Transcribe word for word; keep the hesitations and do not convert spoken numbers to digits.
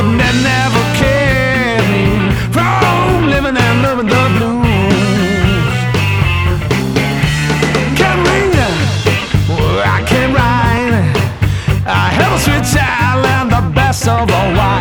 that never kept me from living and loving the blues. Can't read, I can't write, I have a sweet child and the best of all wine.